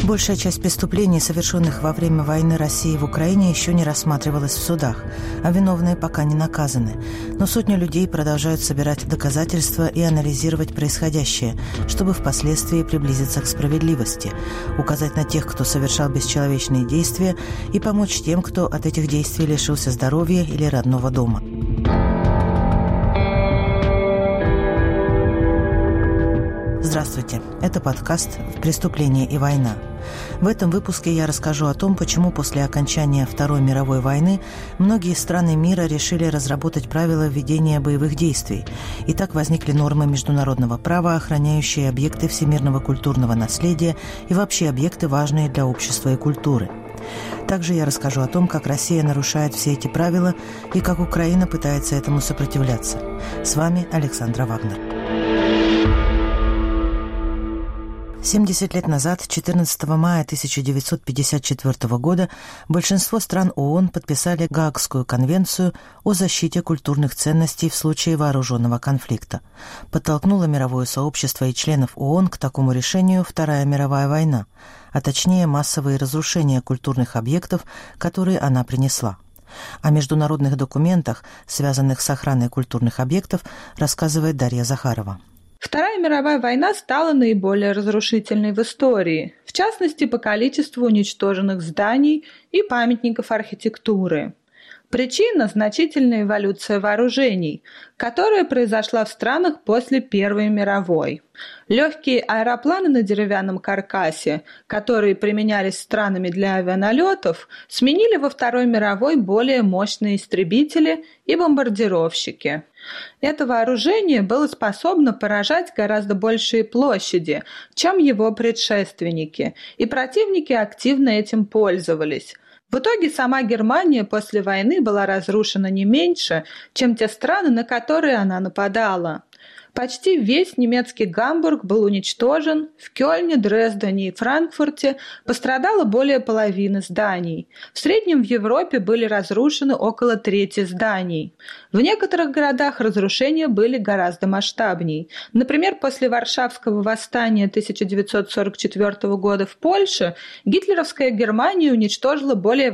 Большая часть преступлений, совершенных во время войны России в Украине, еще не рассматривалась в судах, а виновные пока не наказаны. Но сотни людей продолжают собирать доказательства и анализировать происходящее, чтобы впоследствии приблизиться к справедливости, указать на тех, кто совершал бесчеловечные действия, и помочь тем, кто от этих действий лишился здоровья или родного дома. Здравствуйте, это подкаст «Преступление и война». В этом выпуске я расскажу о том, почему после окончания Второй мировой войны многие страны мира решили разработать правила ведения боевых действий, и так возникли нормы международного права, охраняющие объекты всемирного культурного наследия и вообще объекты, важные для общества и культуры. Также я расскажу о том, как Россия нарушает все эти правила и как Украина пытается этому сопротивляться. С вами Александра Вагнер. 70 лет назад, 14 мая 1954 года, большинство стран ООН подписали Гаагскую конвенцию о защите культурных ценностей в случае вооруженного конфликта. Подтолкнуло мировое сообщество и членов ООН к такому решению Вторая мировая война, а точнее массовые разрушения культурных объектов, которые она принесла. О международных документах, связанных с охраной культурных объектов, рассказывает Дарья Захарова. Вторая мировая война стала наиболее разрушительной в истории, в частности по количеству уничтоженных зданий и памятников архитектуры. Причина – значительная эволюция вооружений, которая произошла в странах после Первой мировой. Легкие аэропланы на деревянном каркасе, которые применялись странами для авианалетов, сменили во Второй мировой более мощные истребители и бомбардировщики. Это вооружение было способно поражать гораздо большие площади, чем его предшественники, и противники активно этим пользовались. В итоге сама Германия после войны была разрушена не меньше, чем те страны, на которые она нападала. Почти весь немецкий Гамбург был уничтожен, в Кёльне, Дрездене и Франкфурте пострадало более половины зданий. В среднем в Европе были разрушены около трети зданий. В некоторых городах разрушения были гораздо масштабней. Например, после Варшавского восстания 1944 года в Польше гитлеровская Германия уничтожила более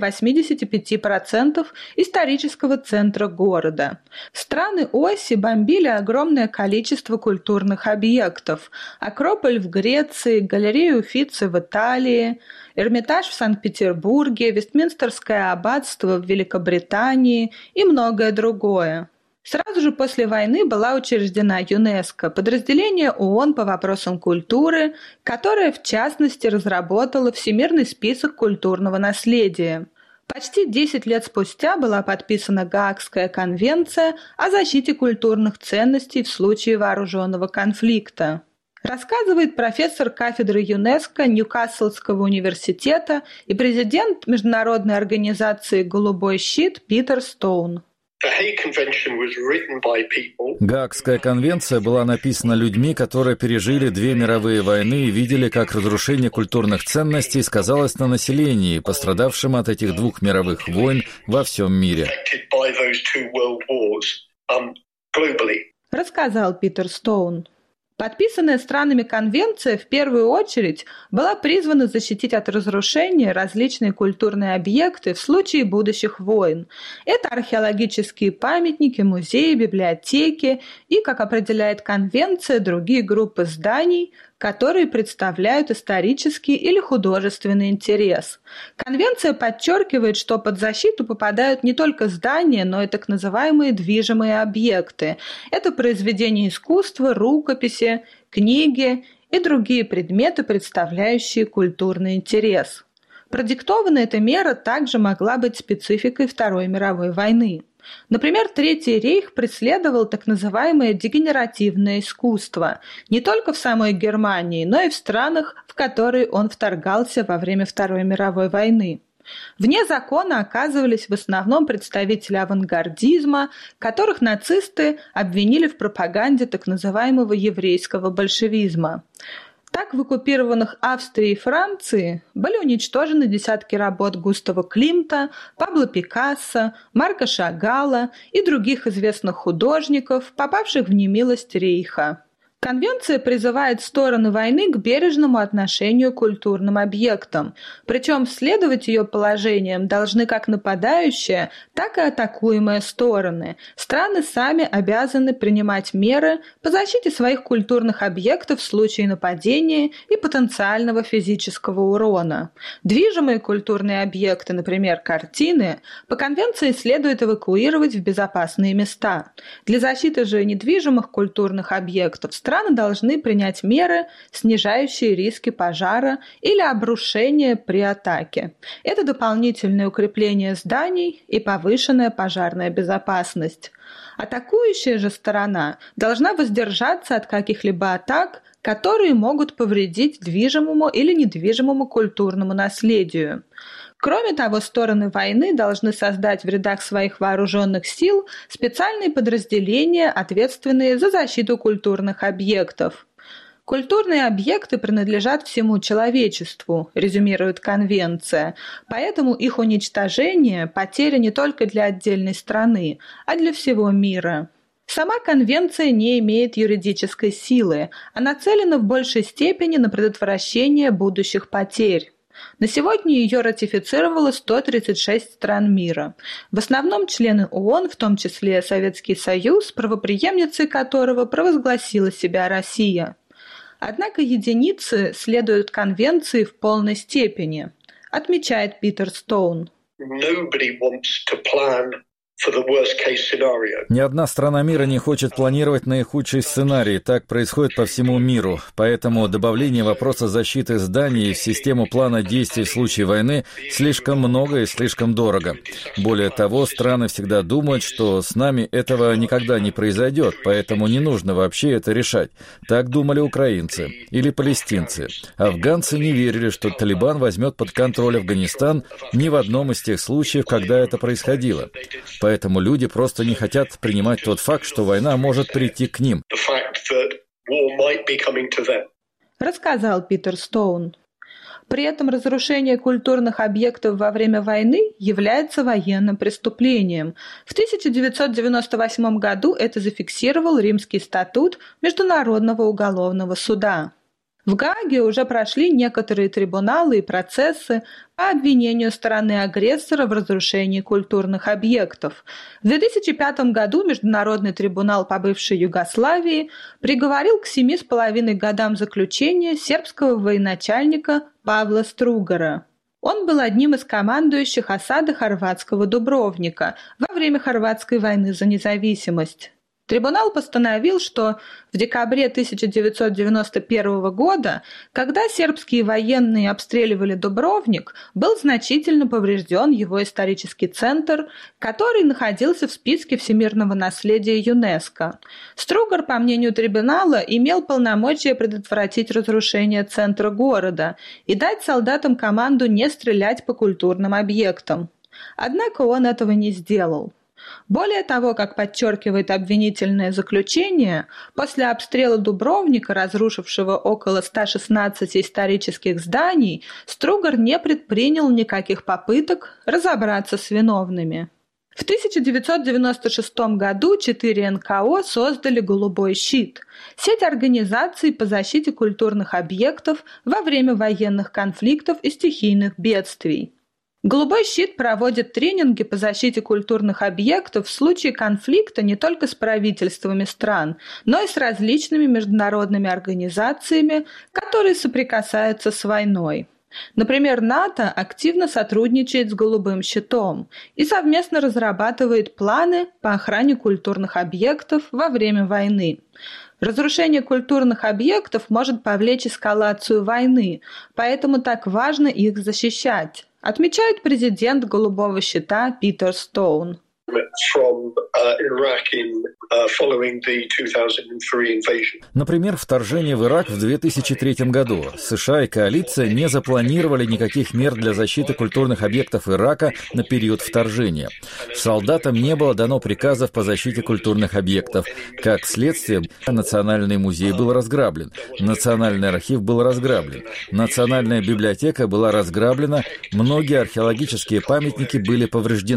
85% исторического центра города. Страны оси бомбили огромное количество культурных объектов. Акрополь в Греции, галерею Уффици в Италии, Эрмитаж в Санкт-Петербурге, Вестминстерское аббатство в Великобритании и многое другое. Сразу же после войны была учреждена ЮНЕСКО, подразделение ООН по вопросам культуры, которое, в частности, разработало Всемирный список культурного наследия. Почти 10 лет спустя была подписана Гаагская конвенция о защите культурных ценностей в случае вооруженного конфликта. Рассказывает профессор кафедры ЮНЕСКО Ньюкаслского университета и президент международной организации «Голубой щит» Питер Стоун. Гаагская конвенция была написана людьми, которые пережили 2 мировые войны и видели, как разрушение культурных ценностей сказалось на населении, пострадавшем от этих 2 мировых войн во всем мире. Рассказал Питер Стоун. Подписанная странами конвенция в первую очередь была призвана защитить от разрушения различные культурные объекты в случае будущих войн. Это археологические памятники, музеи, библиотеки и, как определяет конвенция, другие группы зданий, которые представляют исторический или художественный интерес. Конвенция подчеркивает, что под защиту попадают не только здания, но и так называемые движимые объекты. Это произведения искусства, рукописи, книги и другие предметы, представляющие культурный интерес. Продиктована эта мера также могла быть спецификой Второй мировой войны. Например, Третий рейх преследовал так называемое дегенеративное искусство не только в самой Германии, но и в странах, в которые он вторгался во время Второй мировой войны. Вне закона оказывались в основном представители авангардизма, которых нацисты обвинили в пропаганде так называемого еврейского большевизма. Так, в оккупированных Австрии и Франции были уничтожены десятки работ Густава Климта, Пабло Пикассо, Марка Шагала и других известных художников, попавших в немилость рейха. Конвенция призывает стороны войны к бережному отношению к культурным объектам, причем следовать ее положениям должны как нападающие, так и атакуемые стороны. Страны сами обязаны принимать меры по защите своих культурных объектов в случае нападения и потенциального физического урона. Движимые культурные объекты, например, картины, по конвенции следует эвакуировать в безопасные места. Для защиты же недвижимых культурных объектов страны должны принять меры, снижающие риски пожара или обрушения при атаке. Это дополнительное укрепление зданий и повышенная пожарная безопасность. Атакующая же сторона должна воздержаться от каких-либо атак, которые могут повредить движимому или недвижимому культурному наследию. Кроме того, стороны войны должны создать в рядах своих вооруженных сил специальные подразделения, ответственные за защиту культурных объектов. Культурные объекты принадлежат всему человечеству, резюмирует Конвенция, поэтому их уничтожение – потеря не только для отдельной страны, а для всего мира. Сама Конвенция не имеет юридической силы, а нацелена в большей степени на предотвращение будущих потерь. На сегодня ее ратифицировало 136 стран мира. В основном члены ООН, в том числе Советский Союз, правопреемницей которого провозгласила себя Россия. Однако единицы следуют Конвенции в полной степени, отмечает Питер Стоун. Ни одна страна мира не хочет планировать наихудший сценарий. Так происходит по всему миру. Поэтому добавление вопроса защиты зданий в систему плана действий в случае войны слишком много и слишком дорого. Более того, страны всегда думают, что с нами этого никогда не произойдет, поэтому не нужно вообще это решать. Так думали украинцы или палестинцы. Афганцы не верили, что Талибан возьмет под контроль Афганистан ни в одном из тех случаев, когда это происходило. Поэтому люди просто не хотят принимать тот факт, что война может прийти к ним. Рассказал Питер Стоун. При этом разрушение культурных объектов во время войны является военным преступлением. В 1998 году это зафиксировал Римский статут Международного уголовного суда. В Гааге уже прошли некоторые трибуналы и процессы по обвинению стороны агрессора в разрушении культурных объектов. В 2005 году Международный трибунал по бывшей Югославии приговорил к 7,5 годам заключения сербского военачальника Павла Стругара. Он был одним из командующих осады хорватского Дубровника во время Хорватской войны за независимость. Трибунал постановил, что в декабре 1991 года, когда сербские военные обстреливали Дубровник, был значительно поврежден его исторический центр, который находился в списке всемирного наследия ЮНЕСКО. Стругар, по мнению трибунала, имел полномочия предотвратить разрушение центра города и дать солдатам команду не стрелять по культурным объектам. Однако он этого не сделал. Более того, как подчеркивает обвинительное заключение, после обстрела Дубровника, разрушившего около 116 исторических зданий, Стругар не предпринял никаких попыток разобраться с виновными. В 1996 году 4 НКО создали «Голубой щит» – сеть организаций по защите культурных объектов во время военных конфликтов и стихийных бедствий. «Голубой щит» проводит тренинги по защите культурных объектов в случае конфликта не только с правительствами стран, но и с различными международными организациями, которые соприкасаются с войной. Например, НАТО активно сотрудничает с «Голубым щитом» и совместно разрабатывает планы по охране культурных объектов во время войны. Разрушение культурных объектов может повлечь эскалацию войны, поэтому так важно их защищать, отмечает президент «Голубого щита» Питер Стоун. Например, вторжение в Ирак в 2003 году. США и коалиция не запланировали никаких мер для защиты культурных объектов Ирака на период вторжения. Солдатам не было дано приказов по защите культурных объектов. Как следствие, Национальный музей был разграблен, Национальный архив был разграблен, Национальная библиотека была разграблена, многие археологические памятники были повреждены.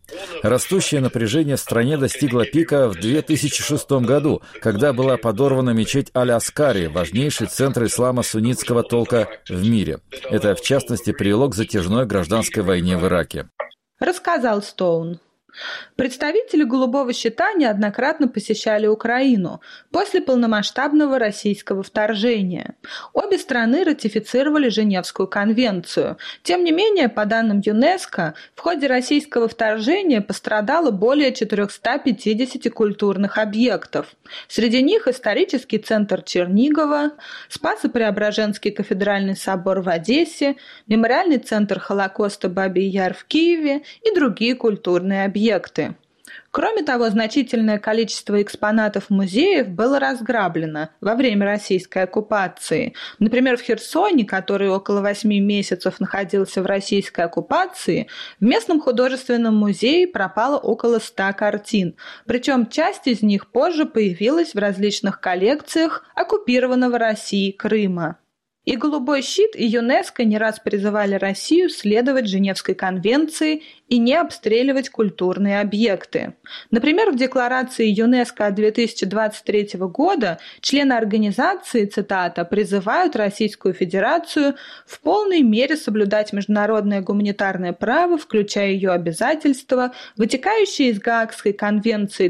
Растущее напряжение в стране достигло пика в 2006 году, когда была подорвана мечеть Аль-Аскари, важнейший центр ислама суннитского толка в мире. Это, в частности, привело к затяжной гражданской войне в Ираке. Рассказал Стоун. Представители «Голубого щита» неоднократно посещали Украину после полномасштабного российского вторжения. Обе страны ратифицировали Женевскую конвенцию. Тем не менее, по данным ЮНЕСКО, в ходе российского вторжения пострадало более 450 культурных объектов. Среди них исторический центр Чернигова, Спасо-Преображенский кафедральный собор в Одессе, мемориальный центр Холокоста Бабий Яр в Киеве и другие культурные объекты. Кроме того, значительное количество экспонатов музеев было разграблено во время российской оккупации. Например, в Херсоне, который около 8 месяцев находился в российской оккупации, в местном художественном музее пропало около 100 картин. Причем часть из них позже появилась в различных коллекциях оккупированного Россией Крыма. И «Голубой щит», и ЮНЕСКО не раз призывали Россию следовать Женевской конвенции и не обстреливать культурные объекты. Например, в декларации ЮНЕСКО от 2023 года члены организации, цитата, «призывают Российскую Федерацию в полной мере соблюдать международное гуманитарное право, включая ее обязательства, вытекающие из Гаагской конвенции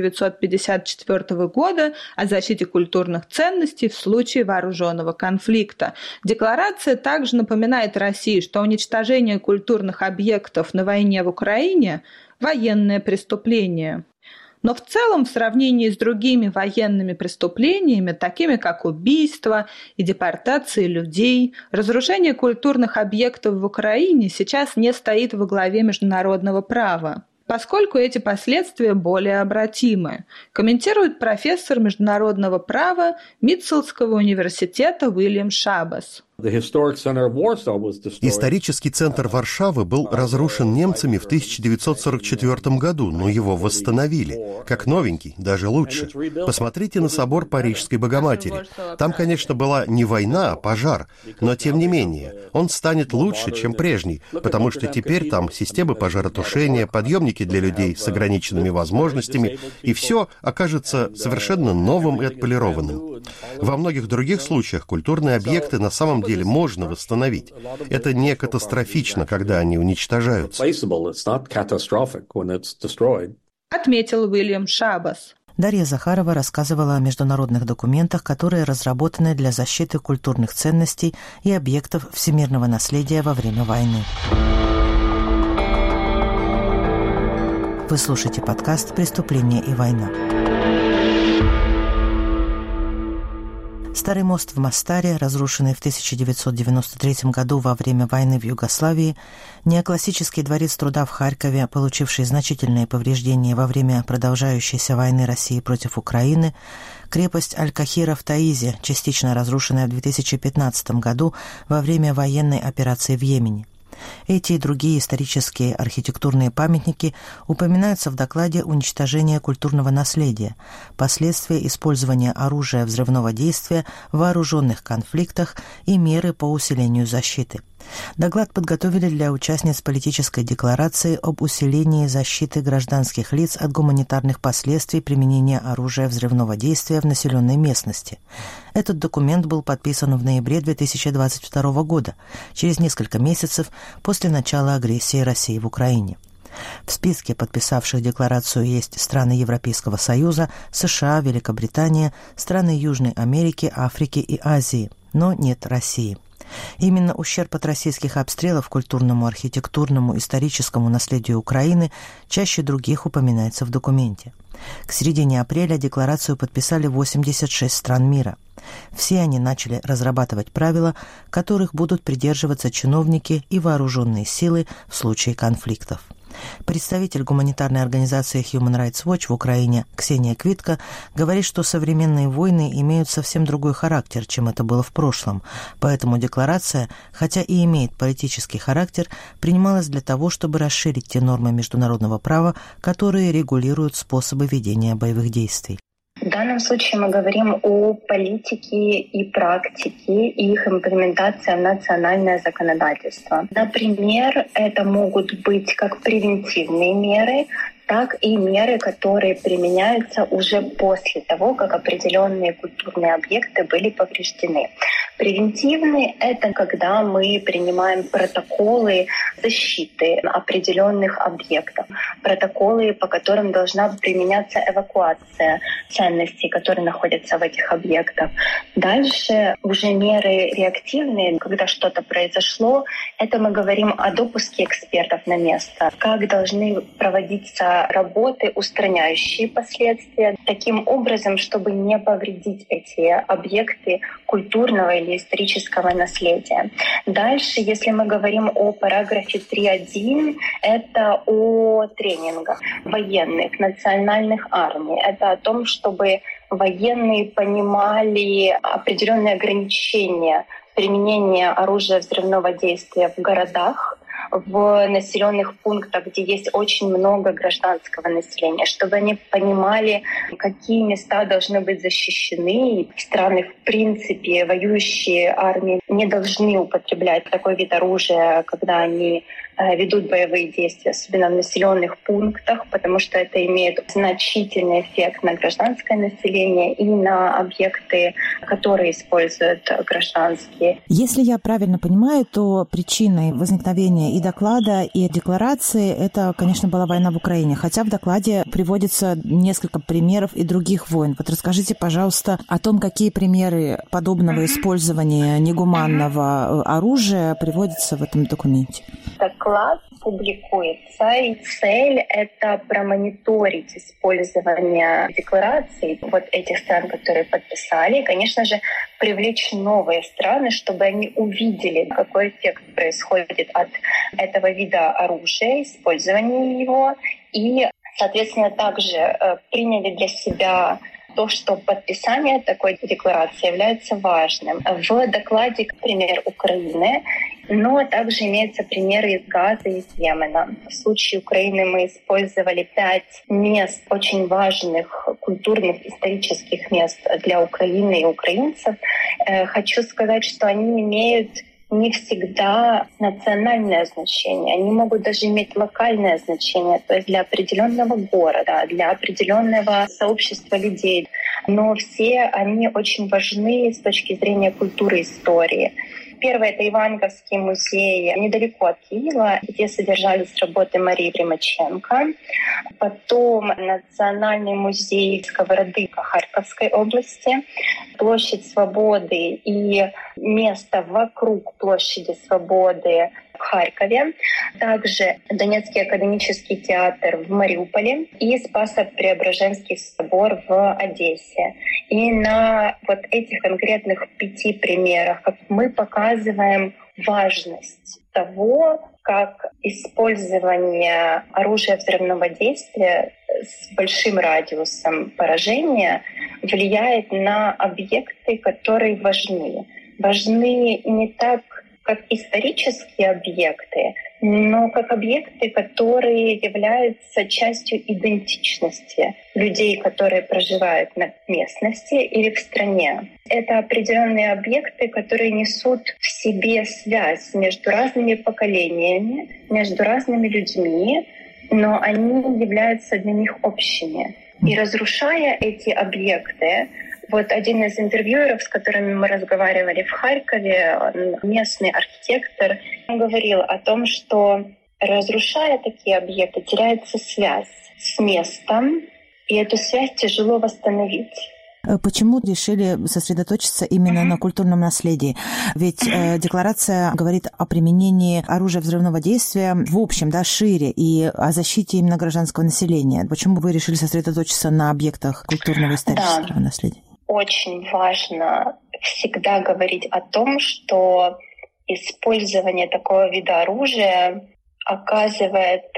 1954 года о защите культурных ценностей в случае вооруженного конфликта». Декларация также напоминает России, что уничтожение культурных объектов на войне в Украине – военное преступление. Но в целом, в сравнении с другими военными преступлениями, такими как убийство и депортация людей, разрушение культурных объектов в Украине сейчас не стоит во главе международного права, поскольку эти последствия более обратимы, комментирует профессор международного права Митцелского университета Уильям Шабас. Исторический центр Варшавы был разрушен немцами в 1944 году, но его восстановили. Как новенький, даже лучше. Посмотрите на собор Парижской Богоматери. Там, конечно, была не война, а пожар, но тем не менее, он станет лучше, чем прежний, потому что теперь там системы пожаротушения, подъемники для людей с ограниченными возможностями, и все окажется совершенно новым и отполированным. Во многих других случаях культурные объекты на самом деле можно восстановить. Это не катастрофично, когда они уничтожаются. Отметил Уильям Шабас. Дарья Захарова рассказывала о международных документах, которые разработаны для защиты культурных ценностей и объектов всемирного наследия во время войны. Вы слушаете подкаст «Преступление и война». Старый мост в Мостаре, разрушенный в 1993 году во время войны в Югославии, неоклассический дворец труда в Харькове, получивший значительные повреждения во время продолжающейся войны России против Украины, крепость Аль-Кахира в Таизе, частично разрушенная в 2015 году во время военной операции в Йемене. Эти и другие исторические архитектурные памятники упоминаются в докладе «Уничтожение культурного наследия. Последствия использования оружия взрывного действия в вооруженных конфликтах и меры по усилению защиты». Доклад подготовили для участниц политической декларации об усилении защиты гражданских лиц от гуманитарных последствий применения оружия взрывного действия в населенной местности. Этот документ был подписан в ноябре 2022 года, через несколько месяцев после начала агрессии России в Украине. В списке подписавших декларацию есть страны Европейского Союза, США, Великобритания, страны Южной Америки, Африки и Азии, но нет России. Именно ущерб от российских обстрелов культурному, архитектурному, историческому наследию Украины чаще других упоминается в документе. К середине апреля декларацию подписали 86 стран мира. Все они начали разрабатывать правила, которых будут придерживаться чиновники и вооруженные силы в случае конфликтов. Представитель гуманитарной организации Human Rights Watch в Украине Ксения Квитко говорит, что современные войны имеют совсем другой характер, чем это было в прошлом, поэтому декларация, хотя и имеет политический характер, принималась для того, чтобы расширить те нормы международного права, которые регулируют способы ведения боевых действий. В данном случае мы говорим о политике и практике и их имплементации в национальное законодательство. Например, это могут быть как превентивные меры, так и меры, которые применяются уже после того, как определенные культурные объекты были повреждены. Превентивные — это когда мы принимаем протоколы защиты определенных объектов, протоколы, по которым должна применяться эвакуация ценностей, которые находятся в этих объектах. Дальше уже меры реактивные, когда что-то произошло, это мы говорим о допуске экспертов на место, как должны проводиться работы, устраняющие последствия, таким образом, чтобы не повредить эти объекты культурного или исторического наследия. Дальше, если мы говорим о параграфе 3.1, это о тренингах военных, национальных армий. Это о том, чтобы военные понимали определенные ограничения применения оружия взрывного действия в городах, в населенных пунктах, где есть очень много гражданского населения, чтобы они понимали, какие места должны быть защищены. Страны, в принципе, воюющие армии не должны употреблять такой вид оружия, когда они ведут боевые действия, особенно в населенных пунктах, потому что это имеет значительный эффект на гражданское население и на объекты, которые используют гражданские. Если я правильно понимаю, то причиной возникновения и доклада, и декларации это, конечно, была война в Украине, хотя в докладе приводится несколько примеров и других войн. Вот расскажите, пожалуйста, о том, какие примеры подобного использования негуманного оружия приводятся в этом документе. Доклад публикуется, и цель — это промониторить использование деклараций вот этих стран, которые подписали, и, конечно же, привлечь новые страны, чтобы они увидели, какой эффект происходит от этого вида оружия, использования его, и, соответственно, также приняли для себя то, что подписание такой декларации является важным. В докладе пример Украины, но также имеются примеры из Газа и из Йемена. В случае Украины мы использовали 5 мест, очень важных культурных, исторических мест для Украины и украинцев. Хочу сказать, что они имеют не всегда национальное значение. Они могут даже иметь локальное значение, то есть для определенного города, для определенного сообщества людей. Но все они очень важны с точки зрения культуры и истории. Первый — это Иванковский музей недалеко от Киева, где содержались работы Марии Примаченко. Потом Национальный музей Сковородыка Харьковской области, площадь Свободы и место вокруг площади Свободы в Харькове. Также Донецкий академический театр в Мариуполе и Спасо-Преображенский собор в Одессе. И на вот этих конкретных 5 примерах мы показываем важность того, как использование оружия взрывного действия с большим радиусом поражения влияет на объекты, которые важны. Важны не так, как исторические объекты, но как объекты, которые являются частью идентичности людей, которые проживают на местности или в стране. Это определенные объекты, которые несут в себе связь между разными поколениями, между разными людьми, но они являются для них общими. И разрушая эти объекты, вот один из интервьюеров, с которыми мы разговаривали в Харькове, местный архитектор, он говорил о том, что разрушая такие объекты, теряется связь с местом, и эту связь тяжело восстановить. Почему решили сосредоточиться именно на культурном наследии? Ведь декларация говорит о применении оружия взрывного действия в общем, да, шире, и о защите именно гражданского населения. Почему вы решили сосредоточиться на объектах культурного и исторического наследия? Очень важно всегда говорить о том, что использование такого вида оружия оказывает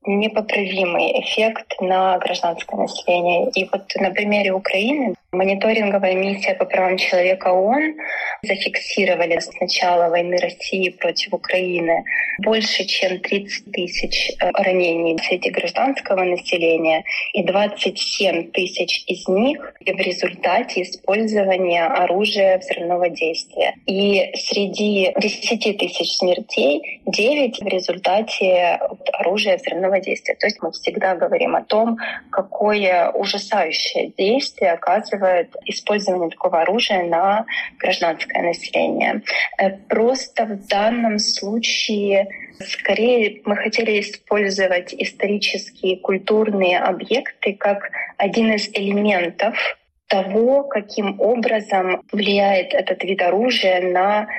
непоправимый эффект на гражданское население. И вот на примере Украины мониторинговая миссия по правам человека ООН зафиксировали с начала войны России против Украины больше, чем 30 тысяч ранений среди гражданского населения, и 27 тысяч из них в результате использования оружия взрывного действия. И среди 10 тысяч смертей 9 в результате оружия взрывного действия. То есть мы всегда говорим о том, какое ужасающее действие оказывает использование такого оружия на гражданское население. Просто в данном случае скорее мы хотели использовать исторические культурные объекты как один из элементов того, каким образом влияет этот вид оружия на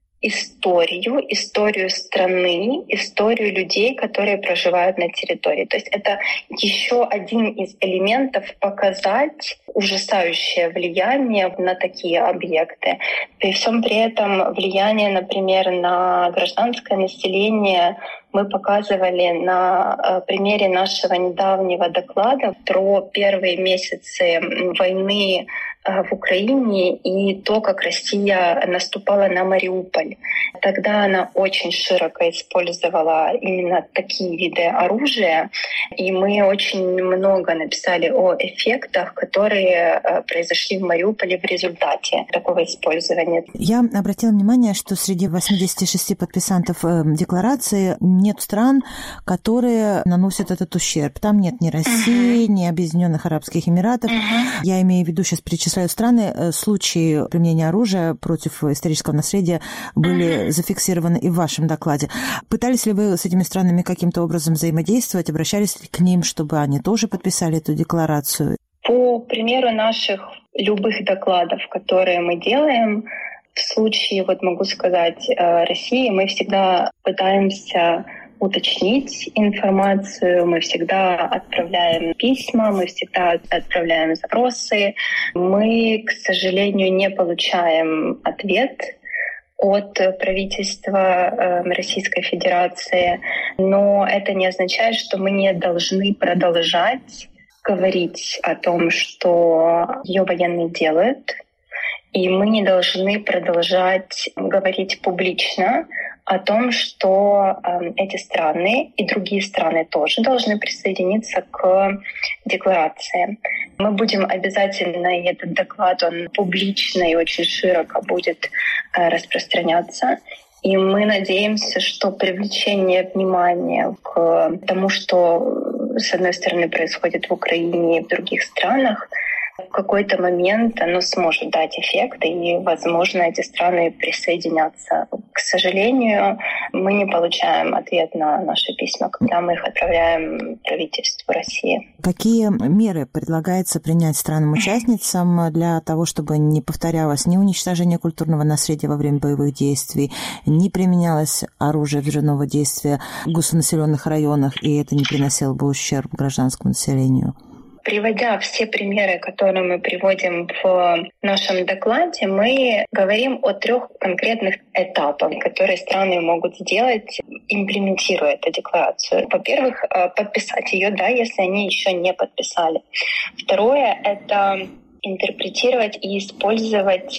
историю страны, историю людей, которые проживают на территории. То есть это еще один из элементов показать ужасающее влияние на такие объекты. При всем при этом влияние, например, на гражданское население мы показывали на примере нашего недавнего доклада про первые месяцы войны в Украине и то, как Россия наступала на Мариуполь. Тогда она очень широко использовала именно такие виды оружия, и мы очень много написали о эффектах, которые произошли в Мариуполе в результате такого использования. Я обратила внимание, что среди 86 подписантов декларации нет стран, которые наносят этот ущерб. Там нет ни России, ни Объединенных Арабских Эмиратов. Я имею в виду, сейчас перечисляю страны, случаи применения оружия против исторического наследия были зафиксированы и в вашем докладе. Пытались ли вы с этими странами каким-то образом взаимодействовать? Обращались ли к ним, чтобы они тоже подписали эту декларацию? По примеру наших любых докладов, которые мы делаем, в случае, вот могу сказать, России, мы всегда пытаемся уточнить информацию, мы всегда отправляем письма, мы всегда отправляем запросы. Мы, к сожалению, не получаем ответ от правительства Российской Федерации, но это не означает, что мы не должны продолжать говорить о том, что ее военные делают, и мы не должны продолжать говорить публично о том, что эти страны и другие страны тоже должны присоединиться к декларации. Мы будем обязательно, и этот доклад, он публично и очень широко будет распространяться. И мы надеемся, что привлечение внимания к тому, что, с одной стороны, происходит в Украине и в других странах, в какой-то момент оно сможет дать эффект, и, возможно, эти страны присоединятся. К сожалению, мы не получаем ответ на наши письма, когда мы их отправляем правительству России. Какие меры предлагается принять странам-участницам для того, чтобы не повторялось ни уничтожение культурного наследия во время боевых действий, не применялось оружие взрывного действия в густонаселенных районах, и это не приносило бы ущерб гражданскому населению? Приводя все примеры, которые мы приводим в нашем докладе, мы говорим о 3 конкретных этапах, которые страны могут сделать, имплементируя эту декларацию. Во-первых, подписать ее, да, если они еще не подписали. Второе — это интерпретировать и использовать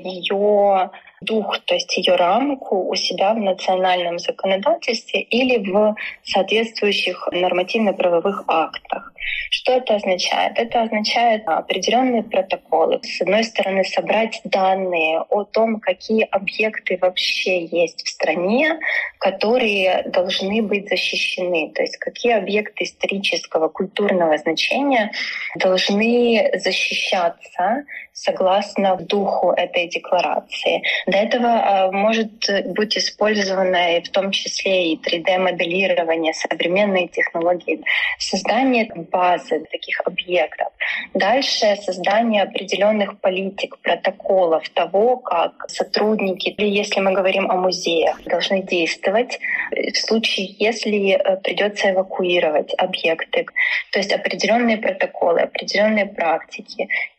ее дух, то есть ее рамку у себя в национальном законодательстве или в соответствующих нормативно-правовых актах. Что это означает? Это означает определенные протоколы. С одной стороны, собрать данные о том, какие объекты вообще есть в стране, которые должны быть защищены. То есть какие объекты исторического, культурного значения должны защищаться согласно духу этой декларации. Для этого может быть использовано в том числе и 3D-моделирование, современные технологии, создание базы таких объектов. Дальше создание определенных политик, протоколов того, как сотрудники, или если мы говорим о музеях, должны действовать в случае, если придется эвакуировать объекты. То есть определенные протоколы, определенные практики.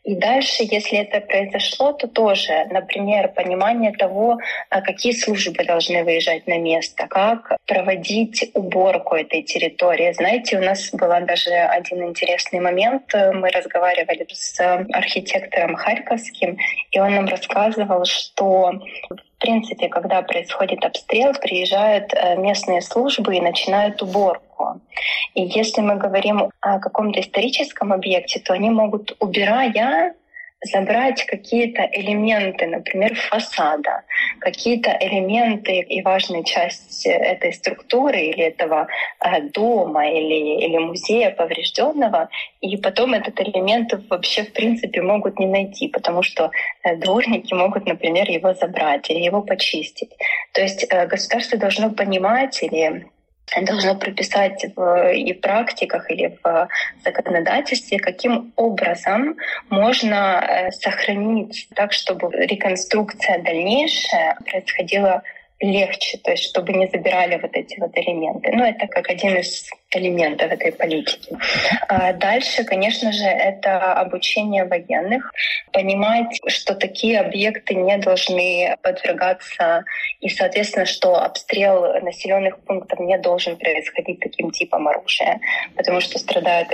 И дальше, если это произошло, то тоже, например, понимание того, какие службы должны выезжать на место, как проводить уборку этой территории. Знаете, у нас был даже один интересный момент. Мы разговаривали с архитектором харьковским, и он нам рассказывал, что в принципе, когда происходит обстрел, приезжают местные службы и начинают уборку. И если мы говорим о каком-то историческом объекте, то они могут, убирая, забрать какие-то элементы, например, фасада, какие-то элементы и важная часть этой структуры или этого дома или музея поврежденного, и потом этот элемент вообще в принципе могут не найти, потому что дворники могут, например, его забрать или его почистить. То есть государство должно понимать или должно прописать и в практиках, или в законодательстве, каким образом можно сохранить так, чтобы реконструкция дальнейшая происходила легче, то есть чтобы не забирали вот эти вот элементы. Это как один из элементов этой политики. Дальше, конечно же, это обучение военных, понимать, что такие объекты не должны подвергаться, и, соответственно, что обстрел населенных пунктов не должен происходить таким типом оружия, потому что страдают и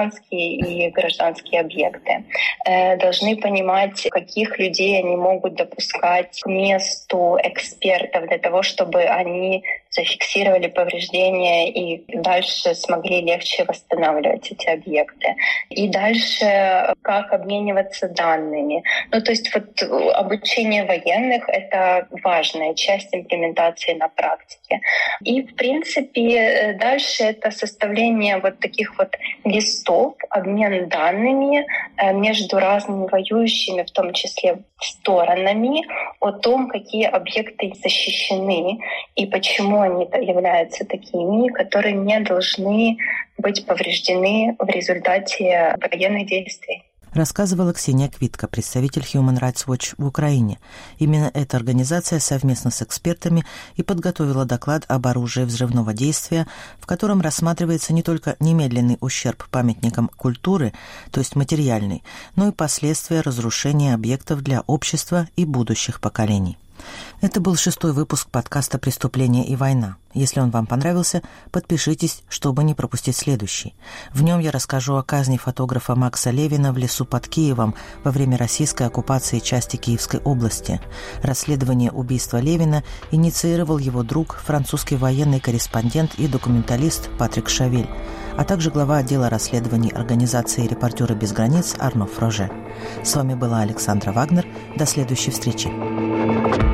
гражданские объекты. Должны понимать, каких людей они могут допускать к месту экспертов для того, чтобы они зафиксировали повреждения и дальше смогли легче восстанавливать эти объекты. И дальше как обмениваться данными. То есть обучение военных — это важная часть имплементации на практике. И, в принципе, дальше это составление таких листов, обмен данными между разными воюющими, в том числе сторонами, о том, какие объекты защищены и почему они являются такими, которые не должны быть повреждены в результате военных действий. Рассказывала Ксения Квитко, представитель Human Rights Watch в Украине. Именно эта организация совместно с экспертами и подготовила доклад об оружии взрывного действия, в котором рассматривается не только немедленный ущерб памятникам культуры, то есть материальный, но и последствия разрушения объектов для общества и будущих поколений. Это был 6-й выпуск подкаста «Преступление и война». Если он вам понравился, подпишитесь, чтобы не пропустить следующий. В нем я расскажу о казни фотографа Макса Левина в лесу под Киевом во время российской оккупации части Киевской области. Расследование убийства Левина инициировал его друг, французский военный корреспондент и документалист Патрик Шавель, а также глава отдела расследований организации «Репортеры без границ» Арно Фроже. С вами была Александра Вагнер. До следующей встречи.